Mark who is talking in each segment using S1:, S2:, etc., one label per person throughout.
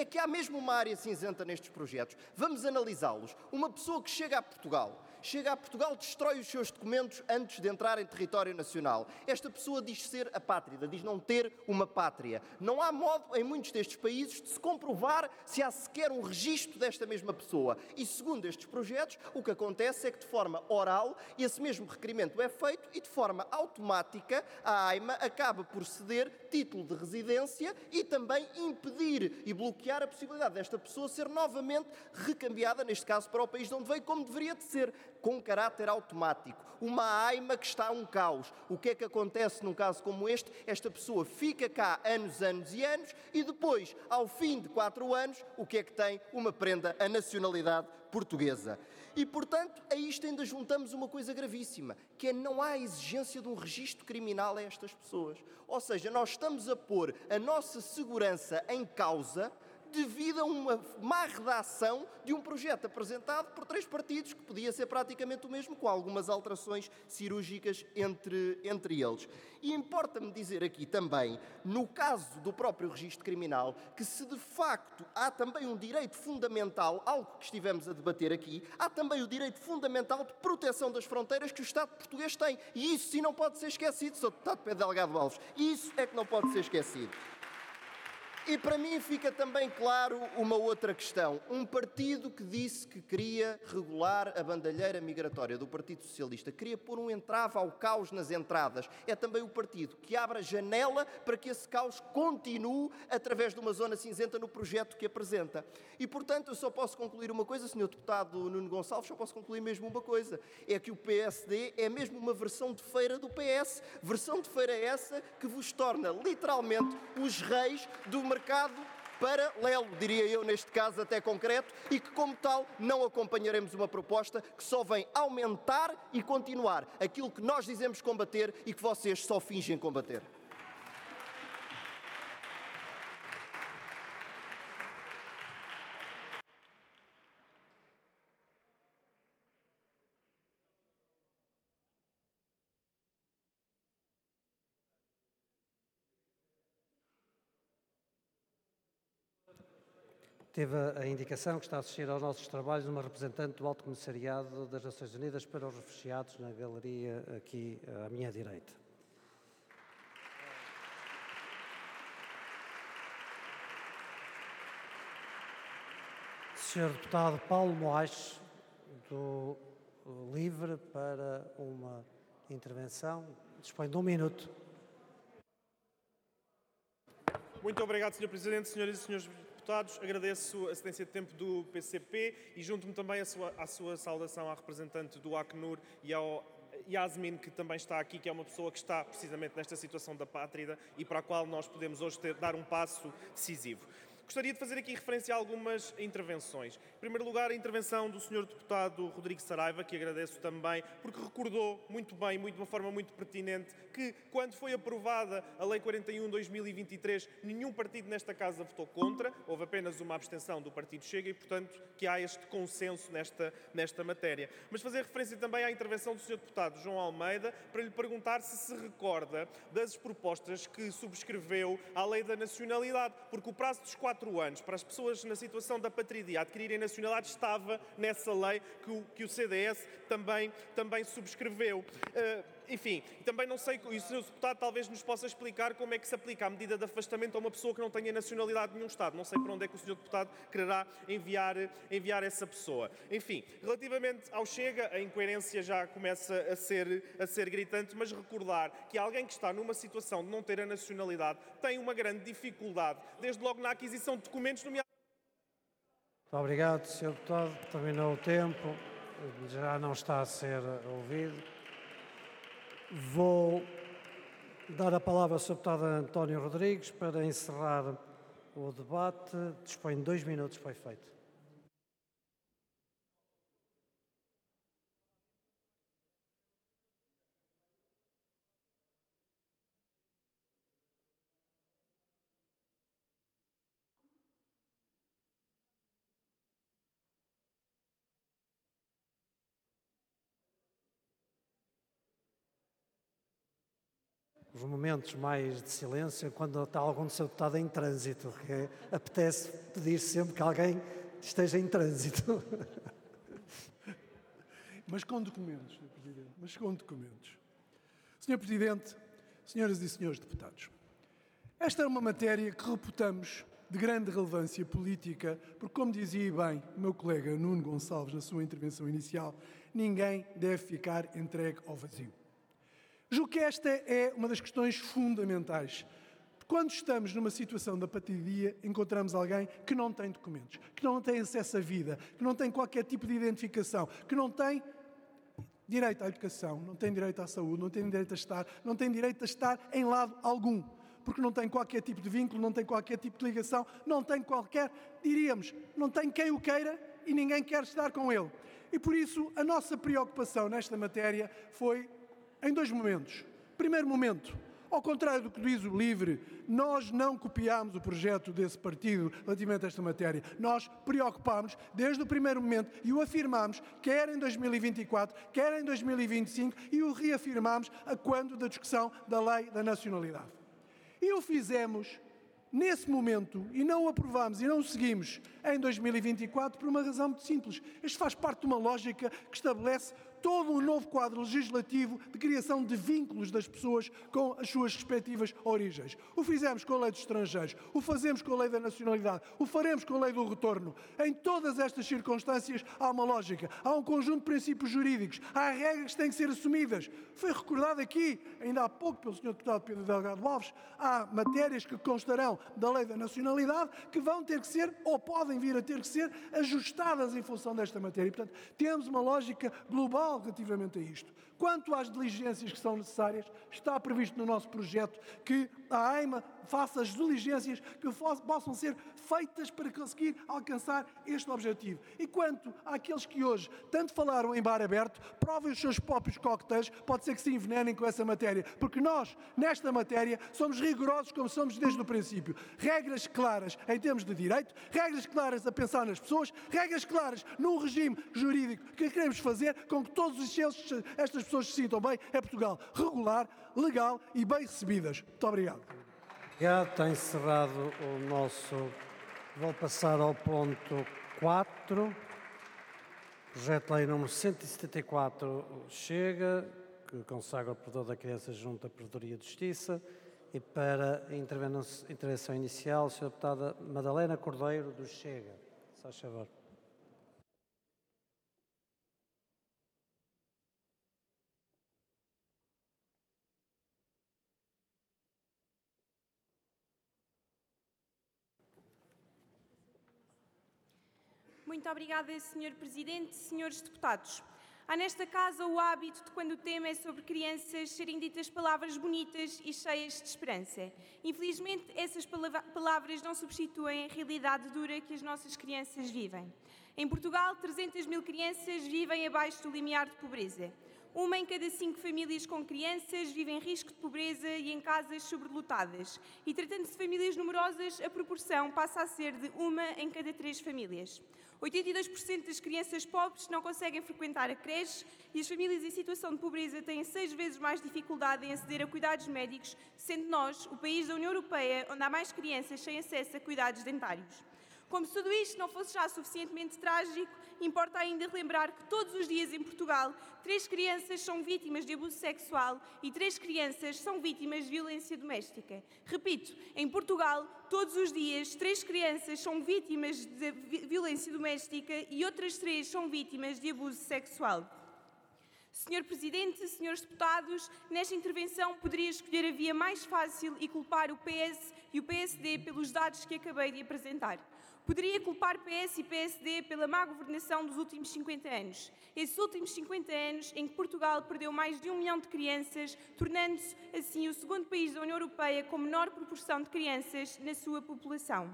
S1: que há mesmo uma área cinzenta nestes projetos. Vamos analisá-los. Uma pessoa que chega a Portugal, destrói os seus documentos antes de entrar em território nacional. Esta pessoa diz ser apátrida, diz não ter uma pátria. Não há modo, em muitos destes países, de se comprovar se há sequer um registro desta mesma pessoa. E, segundo estes projetos, o que acontece é que, de forma oral, esse mesmo requerimento é feito e, de forma automática, a AIMA acaba por ceder título de residência e também impedir e bloquear a possibilidade desta pessoa ser novamente recambiada, neste caso para o país de onde veio, como deveria de ser, com caráter automático. Uma AIMA que está um caos. O que é que acontece num caso como este? Esta pessoa fica cá anos e depois, ao fim de 4 anos, o que é que tem? Uma prenda, a nacionalidade portuguesa. E, portanto, a isto ainda juntamos uma coisa gravíssima, que é não há exigência de um registro criminal a estas pessoas. Ou seja, nós estamos a pôr a nossa segurança em causa devido a uma má redação de um projeto apresentado por 3 partidos, que podia ser praticamente o mesmo, com algumas alterações cirúrgicas entre eles. E importa-me dizer aqui também, no caso do próprio registro criminal, que se de facto há também um direito fundamental, algo que estivemos a debater aqui, há também o direito fundamental de proteção das fronteiras que o Estado português tem. E isso sim não pode ser esquecido, Sr. Deputado Pedro Delgado Alves. Isso é que não pode ser esquecido. E para mim fica também claro uma outra questão. Um partido que disse que queria regular a bandalheira migratória do Partido Socialista, queria pôr um entrave ao caos nas entradas, é também o partido que abre a janela para que esse caos continue através de uma zona cinzenta no projeto que apresenta. E, portanto, eu só posso concluir uma coisa, Sr. Deputado Nuno Gonçalves, só posso concluir mesmo uma coisa, é que o PSD é mesmo uma versão de feira do PS, versão de feira essa que vos torna literalmente os reis do mercado paralelo, diria eu, neste caso até concreto, e que, como tal, não acompanharemos uma proposta que só vem aumentar e continuar aquilo que nós dizemos combater e que vocês só fingem combater.
S2: Teve a indicação que está a assistir aos nossos trabalhos uma representante do Alto Comissariado das Nações Unidas para os Refugiados na galeria aqui à minha direita. Sr. Deputado Paulo Moaes, do LIVRE, para uma intervenção. Dispõe de 1 minuto.
S3: Muito obrigado, Sr. Presidente, senhoras e senhores deputados. Agradeço a cedência de tempo do PCP e junto-me também à sua saudação à representante do Acnur e ao Yasmin, que também está aqui, que é uma pessoa que está precisamente nesta situação da pátrida e para a qual nós podemos hoje dar um passo decisivo. Gostaria de fazer aqui referência a algumas intervenções. Em primeiro lugar, a intervenção do Sr. Deputado Rodrigo Saraiva, que agradeço também, porque recordou muito bem, de uma forma muito pertinente, que quando foi aprovada a Lei 41/2023, nenhum partido nesta Casa votou contra, houve apenas uma abstenção do Partido Chega e, portanto, que há este consenso nesta matéria. Mas fazer referência também à intervenção do Sr. Deputado João Almeida, para lhe perguntar se recorda das propostas que subscreveu à Lei da Nacionalidade, porque o prazo dos 4 anos para as pessoas na situação da patrídia adquirirem nacionalidade estava nessa lei que o CDS também subscreveu. Enfim, também não sei, e o Sr. Deputado talvez nos possa explicar como é que se aplica a medida de afastamento a uma pessoa que não tenha nacionalidade de nenhum Estado. Não sei para onde é que o Sr. Deputado quererá enviar essa pessoa. Enfim, relativamente ao Chega, a incoerência já começa a ser gritante, mas recordar que alguém que está numa situação de não ter a nacionalidade tem uma grande dificuldade, desde logo na aquisição de documentos, nomeadamente.
S2: Muito obrigado, Sr. Deputado. Terminou o tempo. Já não está a ser ouvido. Vou dar a palavra ao Sr. Deputado António Rodrigues para encerrar o debate. Dispõe de 2 minutos para efeito. os momentos mais de silêncio quando está algum do seu deputado em trânsito, que apetece pedir sempre que alguém esteja em trânsito.
S4: Mas com documentos, Sr. Presidente, mas com documentos. Sr. Presidente, senhoras e senhores deputados, esta é uma matéria que reputamos de grande relevância política, porque, como dizia bem o meu colega Nuno Gonçalves na sua intervenção inicial, ninguém deve ficar entregue ao vazio. Julgo que esta é uma das questões fundamentais. Quando estamos numa situação de apatia, encontramos alguém que não tem documentos, que não tem acesso à vida, que não tem qualquer tipo de identificação, que não tem direito à educação, não tem direito à saúde, não tem direito a estar, não tem direito a estar em lado algum, porque não tem qualquer tipo de vínculo, não tem qualquer tipo de ligação, não tem qualquer, diríamos, não tem quem o queira e ninguém quer estar com ele. E por isso a nossa preocupação nesta matéria foi em dois momentos. Primeiro momento, ao contrário do que diz o LIVRE, nós não copiámos o projeto desse partido relativamente a esta matéria. Nós preocupámos desde o primeiro momento e o afirmámos, quer em 2024, quer em 2025, e o reafirmámos a quando da discussão da lei da nacionalidade. E o fizemos nesse momento e não o aprovámos e não o seguimos em 2024 por uma razão muito simples. Isto faz parte de uma lógica que estabelece todo um novo quadro legislativo de criação de vínculos das pessoas com as suas respectivas origens. O fizemos com a lei dos estrangeiros, o fazemos com a lei da nacionalidade, o faremos com a lei do retorno. Em todas estas circunstâncias há uma lógica, há um conjunto de princípios jurídicos, há regras que têm que ser assumidas. Foi recordado aqui, ainda há pouco, pelo Sr. Deputado Pedro Delgado Alves, há matérias que constarão da lei da nacionalidade que vão ter que ser, ou podem vir a ter que ser, ajustadas em função desta matéria. E, portanto, temos uma lógica global relativamente a isto. Quanto às diligências que são necessárias, está previsto no nosso projeto que a AIMA faça as diligências que possam ser feitas para conseguir alcançar este objetivo. E quanto àqueles que hoje tanto falaram em bar aberto, provem os seus próprios coquetéis, pode ser que se envenenem com essa matéria, porque nós, nesta matéria, somos rigorosos como somos desde o princípio. Regras claras em termos de direito, regras claras a pensar nas pessoas, regras claras num regime jurídico que queremos fazer com que todas estas pessoas se sintam bem em Portugal, regular, legal e bem recebidas. Muito obrigado.
S2: Obrigado, está encerrado o nosso... Vou passar ao ponto 4. Projeto de lei número 174 chega, que consagra o Provedor da Criança junto à Provedoria de Justiça. E para a intervenção inicial, a Sra. Deputada Madalena Cordeiro, do Chega. Se faz favor.
S5: Muito obrigada, Sr. Presidente, Srs. Deputados. Há nesta casa o hábito de, quando o tema é sobre crianças, serem ditas palavras bonitas e cheias de esperança. Infelizmente, essas palavras não substituem a realidade dura que as nossas crianças vivem. Em Portugal, 300 mil crianças vivem abaixo do limiar de pobreza. 1 em cada 5 famílias com crianças vive em risco de pobreza e em casas sobrelotadas. E tratando-se de famílias numerosas, a proporção passa a ser de 1 em cada 3 famílias. 82% das crianças pobres não conseguem frequentar a creche e as famílias em situação de pobreza têm 6 vezes mais dificuldade em aceder a cuidados médicos, sendo nós o país da União Europeia onde há mais crianças sem acesso a cuidados dentários. Como se tudo isto não fosse já suficientemente trágico, importa ainda relembrar que todos os dias em Portugal 3 crianças são vítimas de abuso sexual e 3 crianças são vítimas de violência doméstica. Repito, em Portugal, todos os dias 3 crianças são vítimas de violência doméstica e outras 3 são vítimas de abuso sexual. Sr. Presidente, Srs. Deputados, nesta intervenção poderia escolher a via mais fácil e culpar o PS e o PSD pelos dados que acabei de apresentar. Poderia culpar PS e PSD pela má governação dos últimos 50 anos. Esses últimos 50 anos em que Portugal perdeu mais de 1 milhão de crianças, tornando-se assim o segundo país da União Europeia com menor proporção de crianças na sua população.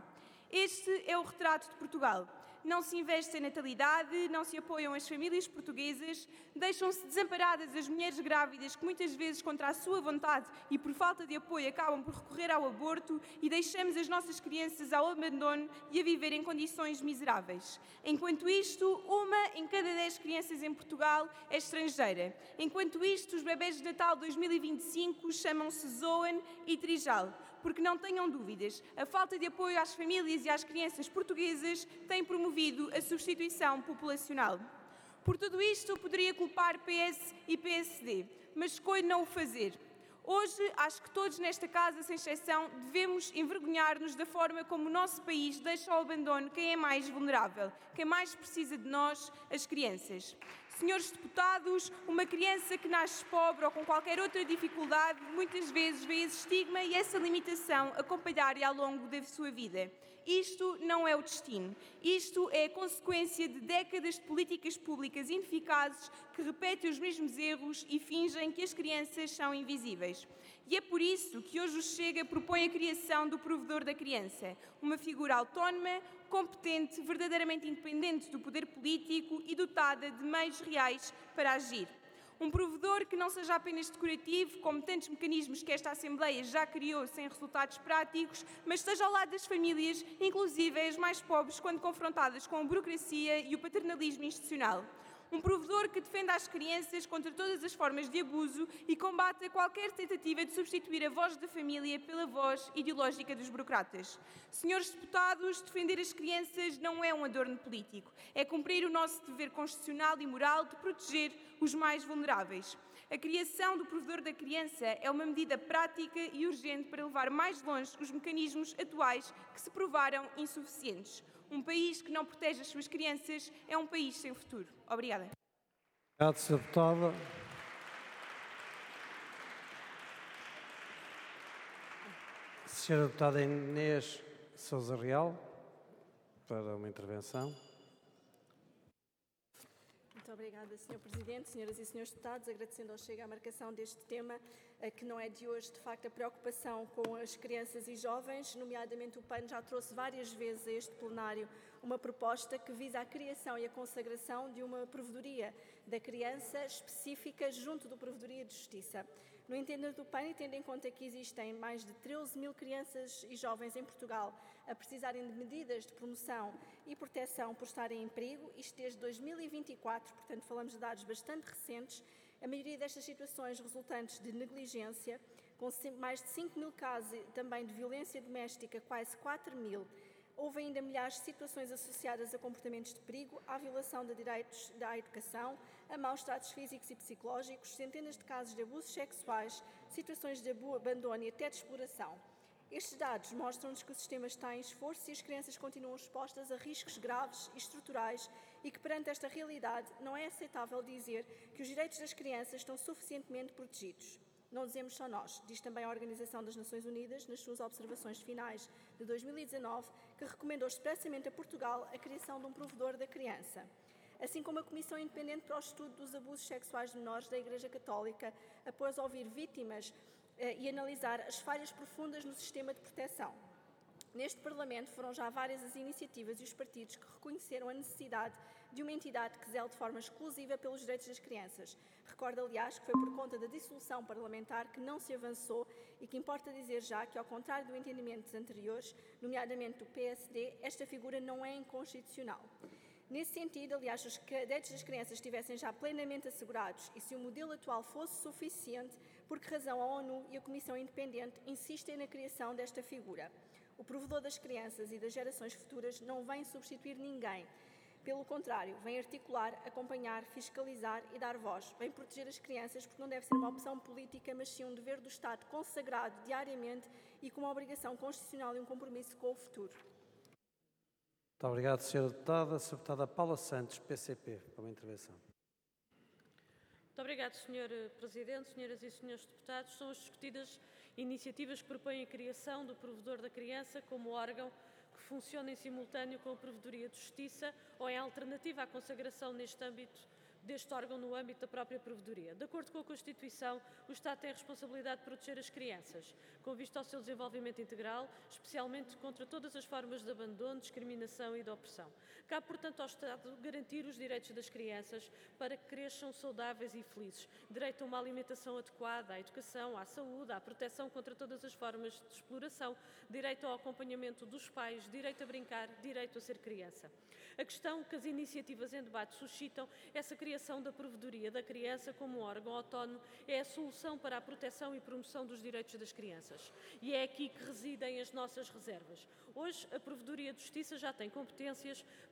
S5: Este é o retrato de Portugal. Não se investe em natalidade, não se apoiam as famílias portuguesas, deixam-se desamparadas as mulheres grávidas que muitas vezes contra a sua vontade e por falta de apoio acabam por recorrer ao aborto e deixamos as nossas crianças ao abandono e a viver em condições miseráveis. Enquanto isto, 1 em cada 10 crianças em Portugal é estrangeira. Enquanto isto, os bebés de Natal 2025 chamam-se Zoan e Trijal. Porque não tenham dúvidas, a falta de apoio às famílias e às crianças portuguesas tem promovido a substituição populacional. Por tudo isto, poderia culpar PS e PSD, mas escolho não o fazer. Hoje, acho que todos nesta casa, sem exceção, devemos envergonhar-nos da forma como o nosso país deixa ao abandono quem é mais vulnerável, quem mais precisa de nós, as crianças. Senhores deputados, uma criança que nasce pobre ou com qualquer outra dificuldade, muitas vezes vê esse estigma e essa limitação acompanhar-lhe ao longo da sua vida. Isto não é o destino. Isto é a consequência de décadas de políticas públicas ineficazes que repetem os mesmos erros e fingem que as crianças são invisíveis. E é por isso que hoje o Chega propõe a criação do provedor da criança, uma figura autónoma, competente, verdadeiramente independente do poder político e dotada de meios reais para agir. Um provedor que não seja apenas decorativo, como tantos mecanismos que esta Assembleia já criou sem resultados práticos, mas esteja ao lado das famílias, inclusive as mais pobres, quando confrontadas com a burocracia e o paternalismo institucional. Um provedor que defenda as crianças contra todas as formas de abuso e combata qualquer tentativa de substituir a voz da família pela voz ideológica dos burocratas. Senhores deputados, defender as crianças não é um adorno político. É cumprir o nosso dever constitucional e moral de proteger os mais vulneráveis. A criação do provedor da criança é uma medida prática e urgente para levar mais longe os mecanismos atuais que se provaram insuficientes. Um país que não protege as suas crianças é um país sem futuro. Obrigada.
S2: Obrigado, Sra. Deputada. Sra. Deputada Inês Sousa Real, para uma intervenção.
S6: Muito obrigada, Sr. Presidente, senhoras e senhores deputados, agradecendo ao Chega a marcação deste tema, que não é de hoje, de facto, a preocupação com as crianças e jovens, nomeadamente o PAN já trouxe várias vezes a este plenário uma proposta que visa a criação e a consagração de uma provedoria da criança específica junto do Provedoria de Justiça. No entender do PAN, e tendo em conta que existem mais de 13 mil crianças e jovens em Portugal a precisarem de medidas de promoção e proteção por estarem em perigo, isto desde 2024, portanto falamos de dados bastante recentes, a maioria destas situações resultantes de negligência, com mais de 5 mil casos também de violência doméstica, quase 4 mil, houve ainda milhares de situações associadas a comportamentos de perigo, à violação de direitos à educação, a maus tratos físicos e psicológicos, centenas de casos de abusos sexuais, situações de abandono e até de exploração. Estes dados mostram-nos que o sistema está em esforço e as crianças continuam expostas a riscos graves e estruturais e que, perante esta realidade, não é aceitável dizer que os direitos das crianças estão suficientemente protegidos. Não dizemos só nós, diz também a Organização das Nações Unidas, nas suas observações finais de 2019, que recomendou expressamente a Portugal a criação de um provedor da criança. Assim como a Comissão Independente para o Estudo dos Abusos Sexuais de Menores da Igreja Católica, após ouvir vítimas e analisar as falhas profundas no sistema de proteção. Neste Parlamento foram já várias as iniciativas e os partidos que reconheceram a necessidade de uma entidade que zele de forma exclusiva pelos direitos das crianças. Recordo, aliás, que foi por conta da dissolução parlamentar que não se avançou e que importa dizer já que, ao contrário do entendimento dos anteriores, nomeadamente do PSD, esta figura não é inconstitucional. Nesse sentido, aliás, se os direitos das crianças estivessem já plenamente assegurados e se o modelo atual fosse suficiente, por que razão a ONU e a Comissão Independente insistem na criação desta figura? O provedor das crianças e das gerações futuras não vem substituir ninguém. Pelo contrário, vem articular, acompanhar, fiscalizar e dar voz. Vem proteger as crianças porque não deve ser uma opção política, mas sim um dever do Estado consagrado diariamente e com uma obrigação constitucional e um compromisso com o futuro.
S2: Muito obrigado, Sra. Deputada. Sra. Deputada Paula Santos, PCP, para uma intervenção.
S7: Muito obrigado, Sr. Presidente, senhoras e senhores deputados. São as discutidas iniciativas que propõem a criação do Provedor da Criança como órgão que funciona em simultâneo com a Provedoria de Justiça ou em alternativa à consagração neste âmbito deste órgão no âmbito da própria Provedoria. De acordo com a Constituição, o Estado tem a responsabilidade de proteger as crianças, com vista ao seu desenvolvimento integral, especialmente contra todas as formas de abandono, discriminação e de opressão. Cabe, portanto, ao Estado garantir os direitos das crianças para que cresçam saudáveis e felizes. Direito a uma alimentação adequada, à educação, à saúde, à proteção contra todas as formas de exploração, direito ao acompanhamento dos pais, direito a brincar, direito a ser criança. A questão que as iniciativas em debate suscitam, essa criação da Provedoria da Criança como um órgão autónomo, é a solução para a proteção e promoção dos direitos das crianças. E é aqui que residem as nossas reservas. Hoje, a Provedoria de Justiça já tem competências